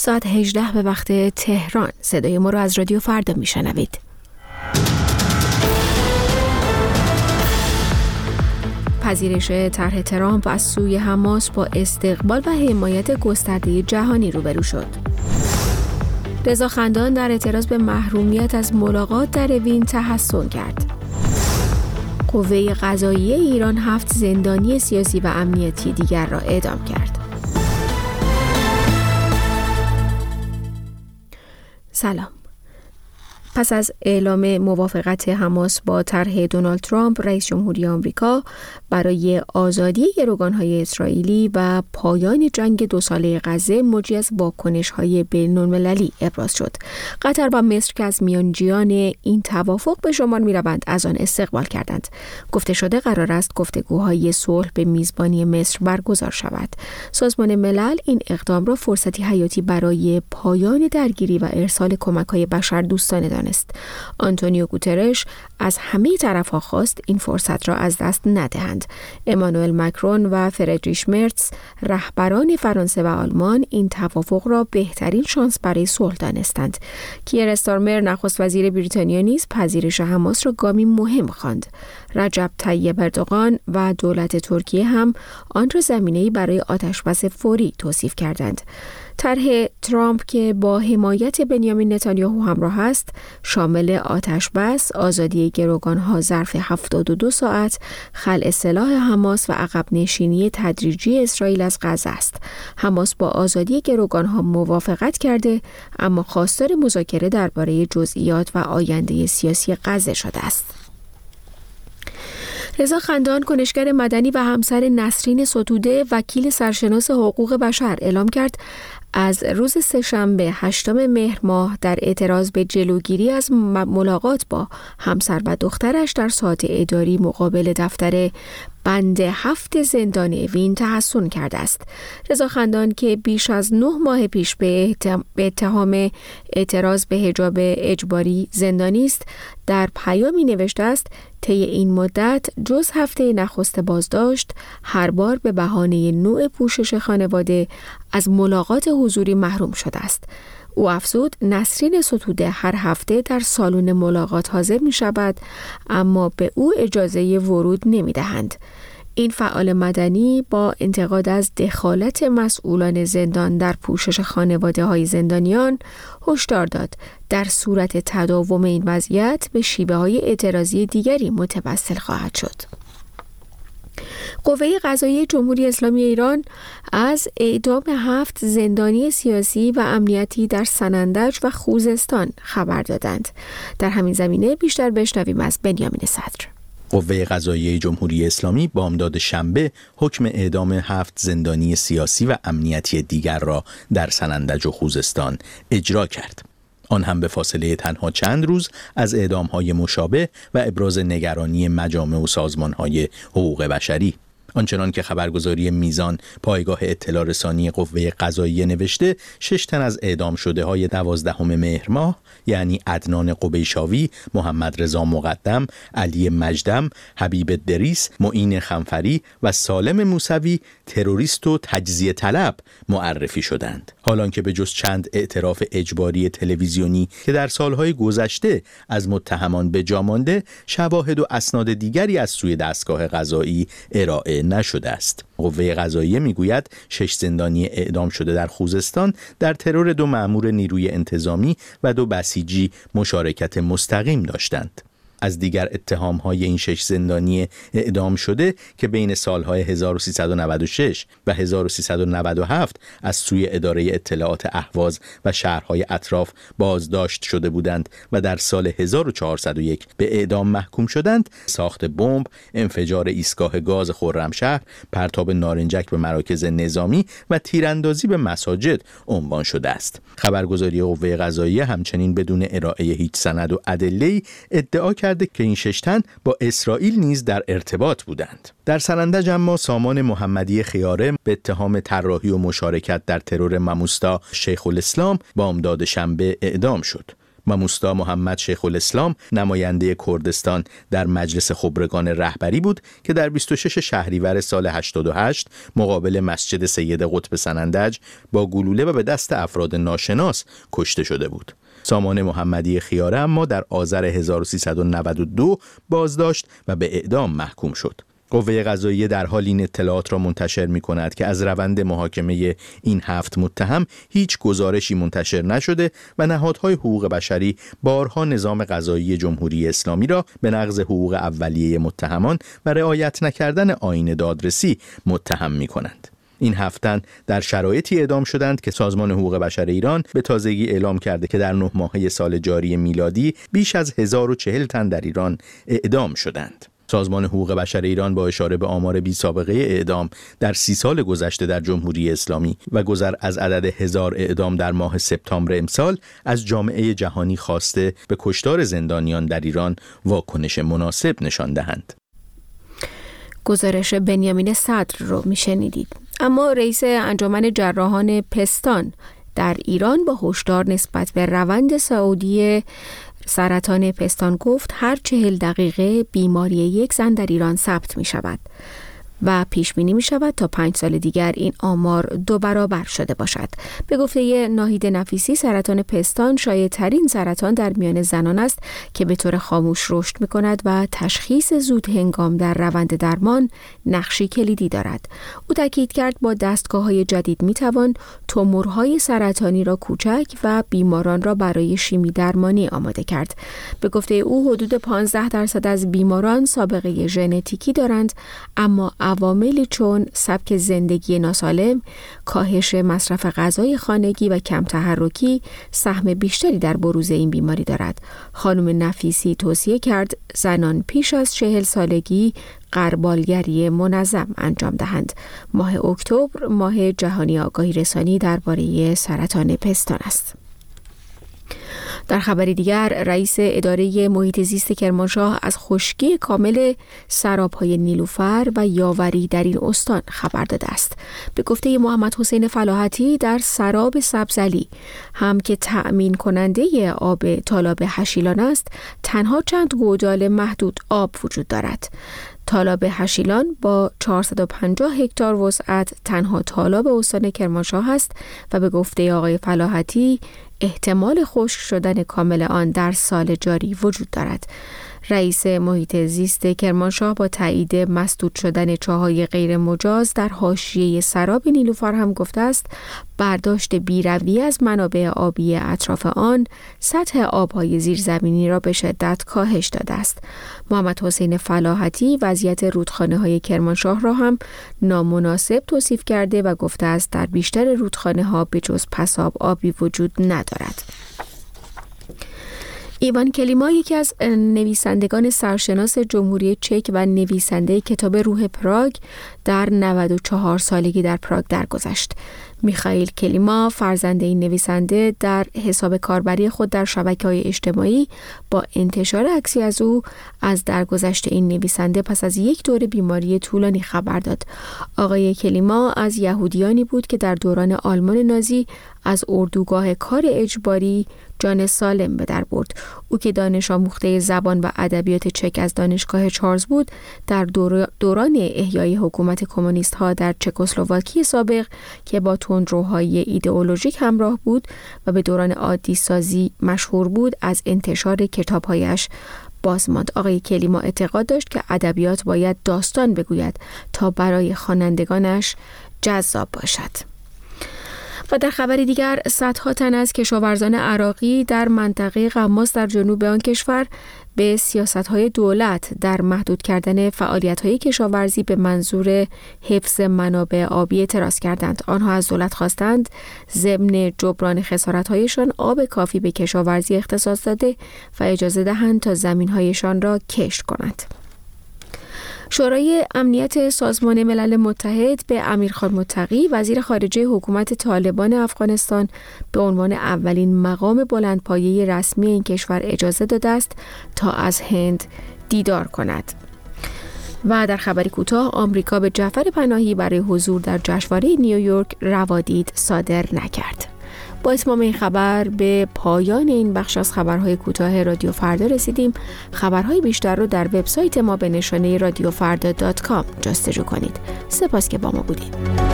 ساعت 18 به وقت تهران. صدای ما رو از رادیو فردا میشنوید. پذیرش طرح ترامپ از سوی حماس با استقبال و حمایت گسترده جهانی روبرو شد. رضا خندان در اعتراض به محرومیت از ملاقات در وین تحسن کرد. قوه قضاییه ایران 7 زندانی سیاسی و امنیتی دیگر را اعدام کرد. سلام. پس از اعلام موافقت حماس با طرح دونالد ترامپ رئیس جمهوری آمریکا برای آزادی گروگان‌های اسرائیلی و پایان جنگ 2 ساله غزه، موجی از واکنش‌های بین‌المللی ابراز شد. قطر و مصر که از میانجیان این توافق به شمار می‌روند، از آن استقبال کردند. گفته شده قرار است گفتگوهای صلح به میزبانی مصر برگزار شود. سازمان ملل این اقدام را فرصتی حیاتی برای پایان درگیری و ارسال کمک‌های بشردوستانه دانست. آنتونیو گوترش از همه طرف‌ها خواست این فرصت را از دست ندهند. امانوئل مکرون و فردریش مرتز، رهبران فرانسه و آلمان، این توافق را بهترین شانس برای صلح دانستند. کیر استارمر، نخست وزیر بریتانیا، نیز پذیرش حماس را گامی مهم خواند. رجب طیب اردوغان و دولت ترکیه هم آن را زمینه‌ای برای آتشبس فوری توصیف کردند. طرح ترامپ که با حمایت بنیامین نتانیاهو همراه است، شامل آتشبس، آزادی گروگان‌ها ظرف 72 ساعت، خلع سلاح حماس و عقب نشینی تدریجی اسرائیل از غزه است. حماس با آزادی گروگان‌ها موافقت کرده، اما خواستار مذاکره درباره جزئیات و آینده سیاسی غزه شده است. رضا خندان، کنشگر مدنی و همسر نسرین ستوده، وکیل سرشناس حقوق بشر، اعلام کرد از روز سه‌شنبه 8 مهر ماه در اعتراض به جلوگیری از ملاقات با همسر و دخترش در ساعت اداری مقابل دفتر بند 7 زندان وین تحسن کرده است. رضا خندان که بیش از 9 ماه پیش به اتهام اعتراض به حجاب اجباری زندانی است، در پیامی نوشته است طی این مدت جز هفته نخست بازداشت، هر بار به بهانه نوع پوشش خانواده از ملاقات حضوری محروم شده است. او افزود نسرین ستوده هر هفته در سالن ملاقات حاضر می شود، اما به او اجازه ورود نمی دهند. این فعال مدنی با انتقاد از دخالت مسئولان زندان در پوشش خانواده های زندانیان هشدار داد در صورت تداوم این وضعیت به شیوه های اعتراضی دیگری متوسل خواهد شد. قوه قضاییه جمهوری اسلامی ایران از اعدام 7 زندانی سیاسی و امنیتی در سنندج و خوزستان خبر دادند. در همین زمینه بیشتر بشنویم از بنیامین صدر. قوه قضاییه جمهوری اسلامی بامداد شنبه حکم اعدام 7 زندانی سیاسی و امنیتی دیگر را در سنندج و خوزستان اجرا کرد. آن هم به فاصله تنها چند روز از اعدام‌های مشابه و ابراز نگرانی مجامع و سازمان‌های حقوق بشری. آنچنان که خبرگزاری میزان پایگاه اطلاع رسانی قوه قضاییه نوشته، 6 تن از اعدام شده های 12 مهر ماه، یعنی عدنان قبیشاوی، محمد رضا مقدم، علی مجدم، حبیب دریس، معین خنفری و سالم موسوی تروریست و تجزیه طلب معرفی شدند. حالان که به جز چند اعتراف اجباری تلویزیونی که در سالهای گذشته از متهمان به جا مانده، شواهد و اسناد دیگری از سوی دستگاه قضایی ارائه نشده است. قوه قضاییه میگوید 6 زندانی اعدام شده در خوزستان در ترور 2 مأمور نیروی انتظامی و 2 بسیجی مشارکت مستقیم داشتند. از دیگر اتهام‌های این 6 زندانی اعدام شده که بین سالهای 1396 و 1397 از سوی اداره اطلاعات اهواز و شهرهای اطراف بازداشت شده بودند و در سال 1401 به اعدام محکوم شدند، ساخت بمب، انفجار ایستگاه گاز خرمشهر، پرتاب نارنجک به مراکز نظامی و تیراندازی به مساجد عنوان شده است. خبرگزاری قوه قضاییه همچنین بدون ارائه هیچ سند و ادله‌ای ادعا کرده که این 6 تن با اسرائیل نیز در ارتباط بودند. در سنندج اما سامان محمدی خیاره به اتهام طراحی و مشارکت در ترور مموستا شیخ الاسلام بامداد شنبه اعدام شد. و موستا محمد شیخ الاسلام نماینده کردستان در مجلس خبرگان رهبری بود که در 26 شهریور سال 88 مقابل مسجد سید قطب سنندج با گلوله و به دست افراد ناشناس کشته شده بود. سامان محمدی خیاره اما در آذر 1392 بازداشت و به اعدام محکوم شد. قوه قضاییه در حال این اطلاعات را منتشر می کند که از روند محاکمه این 7 متهم هیچ گزارشی منتشر نشده و نهادهای حقوق بشری بارها نظام قضایی جمهوری اسلامی را به نقض حقوق اولیه متهمان و رعایت نکردن آیین دادرسی متهم می کنند. این 7 تن در شرایطی اعدام شدند که سازمان حقوق بشر ایران به تازگی اعلام کرده که در 9 ماهه سال جاری میلادی بیش از 1040 تن در ایران اعدام شدند. سازمان حقوق بشر ایران با اشاره به آمار بی سابقه اعدام در 30 سال گذشته در جمهوری اسلامی و گذر از عدد 1000 اعدام در ماه سپتامبر امسال از جامعه جهانی خواسته به کشتار زندانیان در ایران واکنش مناسب نشان دهند. گزارش بنیامین صدر رو میشنیدید. اما رئیس انجمن جراحان پستان در ایران با هشدار نسبت به روند سعودی سرطان پستان گفت هر 40 دقیقه بیماری یک زن در ایران ثبت می شود و پیش بینی می شود تا 5 سال دیگر این آمار 2 برابر شده باشد. به گفته ناهید نفیسی، سرطان پستان شایع‌ترین سرطان در میان زنان است که به طور خاموش رشد می کند و تشخیص زود هنگام در روند درمان نقشی کلیدی دارد. او تاکید کرد با دستگاه‌های جدید می توان تومورهای سرطانی را کوچک و بیماران را برای شیمی درمانی آماده کرد. به گفته او حدود 15% از بیماران سابقه ژنتیکی دارند، اما عواملی چون سبک زندگی ناسالم، کاهش مصرف غذای خانگی و کم تحرکی سهم بیشتری در بروز این بیماری دارد. خانم نفیسی توصیه کرد زنان پیش از 40 سالگی غربالگری منظم انجام دهند. ماه اکتبر ماه جهانی آگاهی رسانی درباره سرطان پستان است. در خبری دیگر، رئیس اداره محیط زیست کرمانشاه از خشکی کامل سراب‌های نیلوفر و یاوری در این استان خبر داده است. به گفته محمد حسین فلاحتی، در سراب سبزعلی هم که تأمین کننده آب تالاب هشیلان است، تنها چند گودال محدود آب وجود دارد. تالاب هشیلان با 450 هکتار وسعت تنها تالاب استان کرمانشاه است و به گفته آقای فلاحتی احتمال خشک شدن کامل آن در سال جاری وجود دارد. رئیس محیط زیست کرمانشاه با تایید مسدود شدن چاهای غیر مجاز در حاشیه سراب نیلوفر هم گفته است برداشت بیروی از منابع آبی اطراف آن سطح آبهای زیرزمینی را به شدت کاهش داده است. محمد حسین فلاحتی وضعیت رودخانه‌های کرمانشاه را هم نامناسب توصیف کرده و گفته است در بیشتر رودخانه‌ها به جز پساب آبی وجود ندارد. ایوان کلیما یکی از نویسندگان سرشناس جمهوری چک و نویسنده کتاب روح پراگ در 94 سالگی در پراگ درگذشت. میخائیل کلیما فرزند این نویسنده در حساب کاربری خود در شبکه‌های اجتماعی با انتشار عکسی از او از درگذشت این نویسنده پس از یک دوره بیماری طولانی خبر داد. آقای کلیما از یهودیانی بود که در دوران آلمان نازی از اردوگاه کار اجباری جان سالم به در برد. او که دانش آموخته زبان و ادبیات چک از دانشگاه چارلز بود، در دوران احیای حکومت کمونیست ها در چکسلواکی سابق که با تندروهای ایدئولوژیک همراه بود و به دوران عادی سازی مشهور بود، از انتشار کتابهایش بازماند. آقای کلیما اعتقاد داشت که ادبیات باید داستان بگوید تا برای خوانندگانش جذاب باشد. و در خبری دیگر، صدها تن از کشاورزان عراقی در منطقه قماس در جنوب آن کشور به سیاست‌های دولت در محدود کردن فعالیت‌های کشاورزی به منظور حفظ منابع آبی اعتراض کردند. آنها از دولت خواستند ضمن جبران خسارت‌هایشان آب کافی به کشاورزی اختصاص داده و اجازه دهند تا زمین‌هایشان را کشت کنند. شورای امنیت سازمان ملل متحد به امیرخان متقی، وزیر خارجه حکومت طالبان افغانستان، به عنوان اولین مقام بلندپایه رسمی این کشور اجازه داده است تا از هند دیدار کند. و در خبری کوتاه، آمریکا به جعفر پناهی برای حضور در جشنواره نیویورک روادید صادر نکرد. با اتمام این خبر به پایان این بخش از خبرهای کوتاه رادیو فردا رسیدیم. خبرهای بیشتر رو در وبسایت ما به نشانه radiofrda.com جستجو کنید. سپاس که با ما بودید.